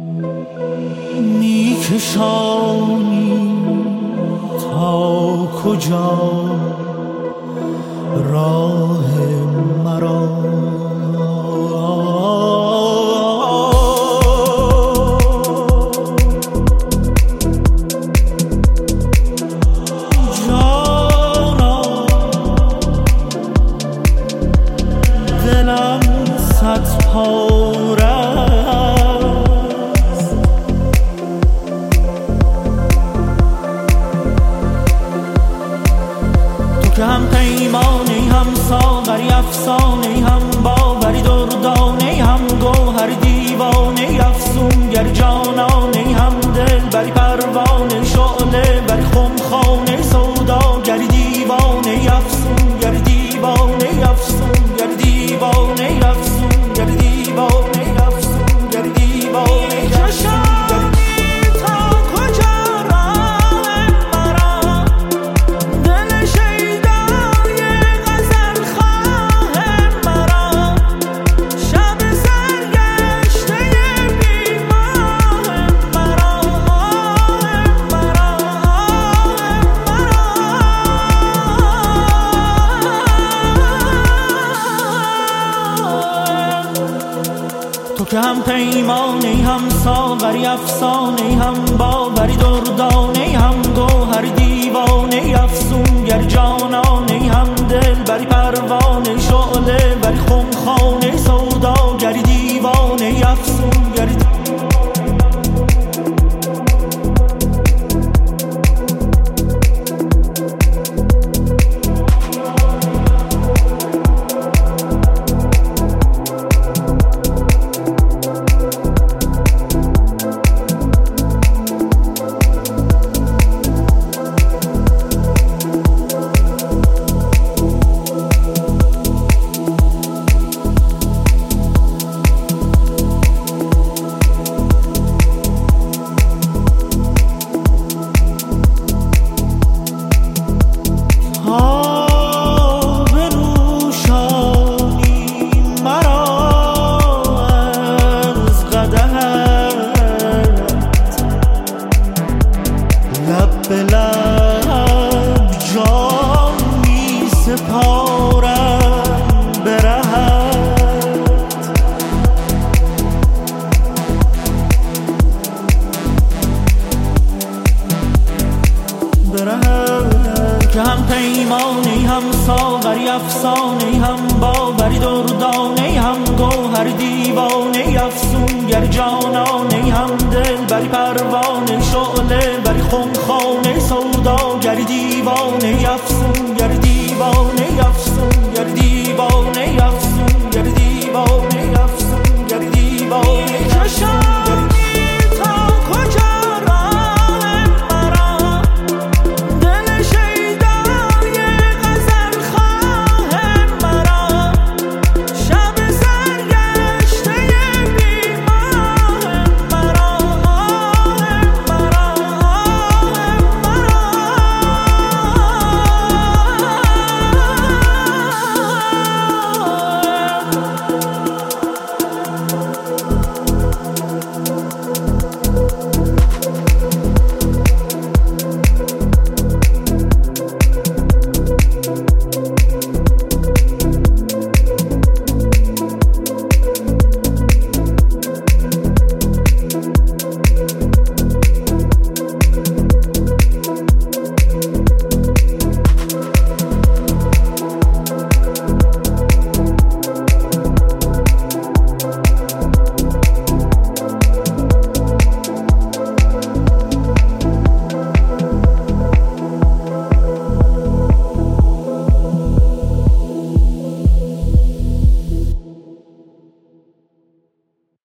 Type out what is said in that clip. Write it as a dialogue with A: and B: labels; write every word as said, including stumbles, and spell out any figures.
A: میکشانی تا کجا راه مرا؟ جانا دلم صد پاره است، تو که هم پیمانی هم ساغری افسانه هم باوری دردانه هم گوهر دیوانه افسونگر جانانه هم دل بری پروانه شعله بری خمخانه سوداگری دیوانه افسونگر دیوانه افسونگر دیوانه افسونگر دیوانه افسونگر دیوانه تو که هم پیمانی هم ساغری افسانه هم باوری دردانه هم گوهر دیوانه افسونگر جانانه هم دل بری پروانه شعله بری خمخانه سوداگری دیوانه افسونگر